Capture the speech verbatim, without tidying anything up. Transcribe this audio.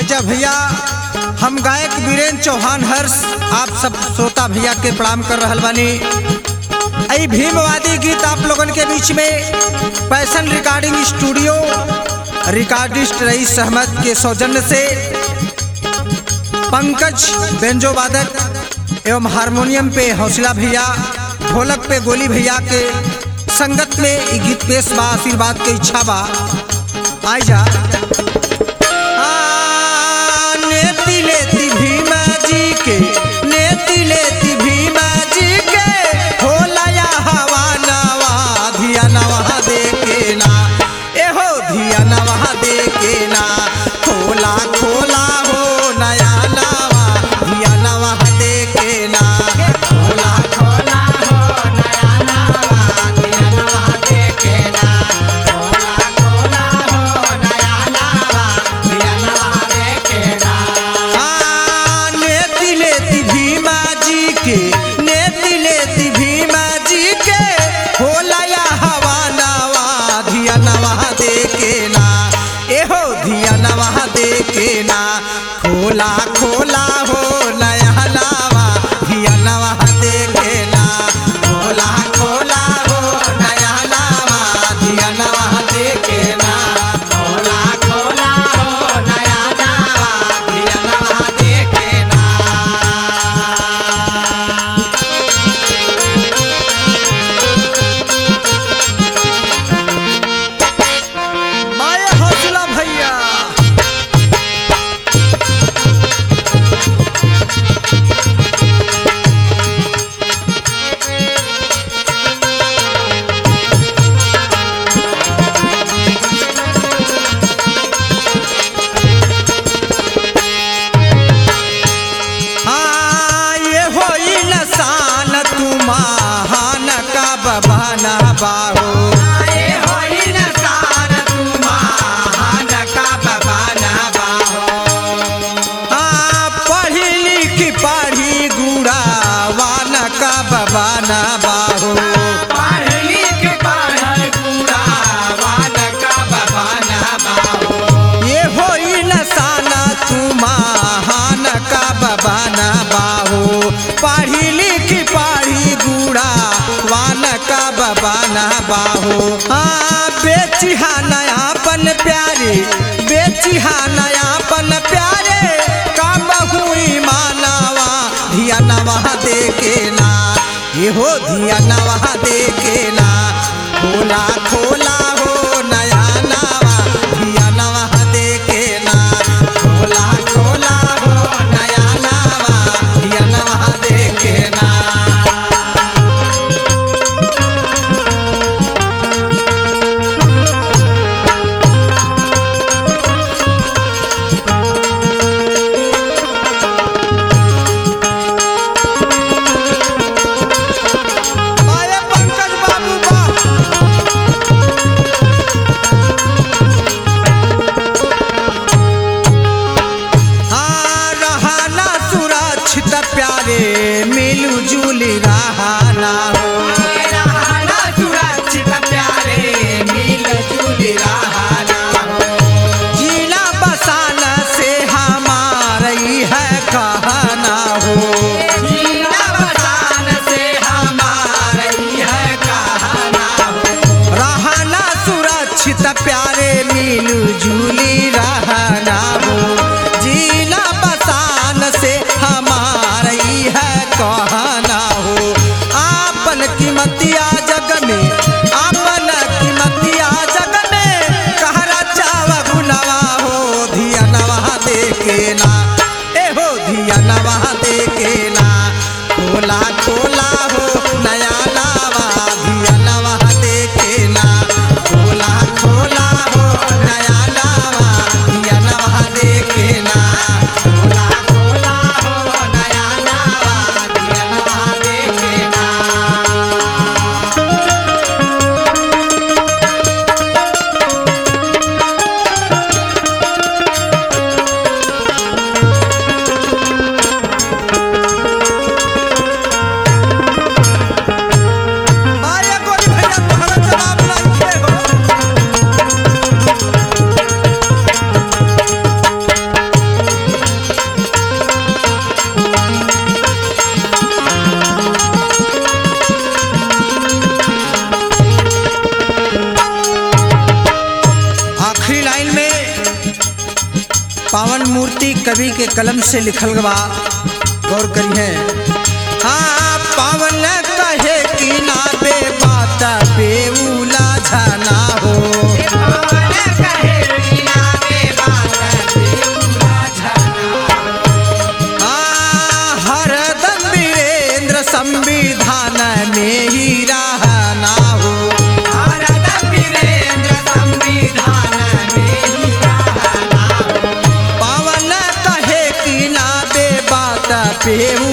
आजा भैया, हम गायक वीरेंद्र चौहान हर्ष आप सब श्रोता भैया के प्रणाम कर रहल बानी। आई भीमवादी गीत आप लोगन के बीच में passion recording studio recordist Rais Ahmad के सौजन्य से पंकज बेंजो वादक एवं हारमोनियम पे हौसला भैया, ढोलक पे गोली भैया के संगत में ये गीत पेश बा। आशीर्वाद के इच्छा बा। आई जा नेति लेती भीमा जी के, नेति लेती भीमा जी के, होला या हवा नवा धिया नवा दे के ना, एहो धिया नवा दे के ना, खोला खोला हो नया नवा धिया नवा दे के ना, खोला खोला हो नया नवा धिया नवा दे के ना, खोला खोला हो नया नवा धिया नवा दे के ना। नेति लेती भीमा जी के, नेति लेती भीमा जी के, होला या हवा नवा धिया नवा दे के ना, एहो धिया नवा दे के ना, खोला खोला हो नया नवा धिया नवा दे के ना, खोला खोला हो नया नवा धिया नवा दे के ना, खोला खोला हो नया नवा धिया नवा दे के ना। माए हौसला भैया, हाँ ये होई नसान तू महान का बबाना बाहो, ये होई नसान तू महान का बबाना बाहो, हाँ पढ़ी लिखी पढ़ी गुड़ा वान का बबाना बाहो, पढ़ी लिखी पढ़ी गुड़ा वान का बबाना बाहो, ये होई नसाना तू महान का बबाना बाहो, पढ़ी लिखी पढ़ी गुड़ा वान का बबाना बाहो, हाँ बेचिहा नयापन प्यारे, बेचिहा नयापन प्यारे, काम हुई मानवा धिया नवा दे के ना, ये हो धिया नवा दे के ना, खोला खोला हो नया नवा धिया नवा दे के ना, खोला खोला हो नया नवा धिया नवा दे के ना। आए पंकज बाबू बा, हाँ रहाना सुरक्षित प्यारे मिलू जुली रहाना हो, रहाना सुरक्षित प्यारे मिलू जुली रहाना हो, जिला बसाना से हमारी है कहना हो, जिला बसाना से हमारी है कहना हो, रहाना सुरक्षित प्यारे मिलू जुली रहना हो, जिला बसान से हमारी है कहना हो, आपन कीमतिया जग में, आपन कीमतिया जग में, कहरा चावा गुनवा हो धिया नवा दे के ना, एहो धिया नवा दे के ना, खोला खोला हो नया नवा धिया नवा दे के ना, खोला खोला हो नया नवा पावन मूर्ति कवि के कलम से लिखल बा, गौर करिए। हाँ पावन कहे कि ना बे बात बेउला जाना हो, संविधान में ही रहना हो, वीरेंद्र संविधान में ही रहना हो। पावन कहे कि ना बे बात पे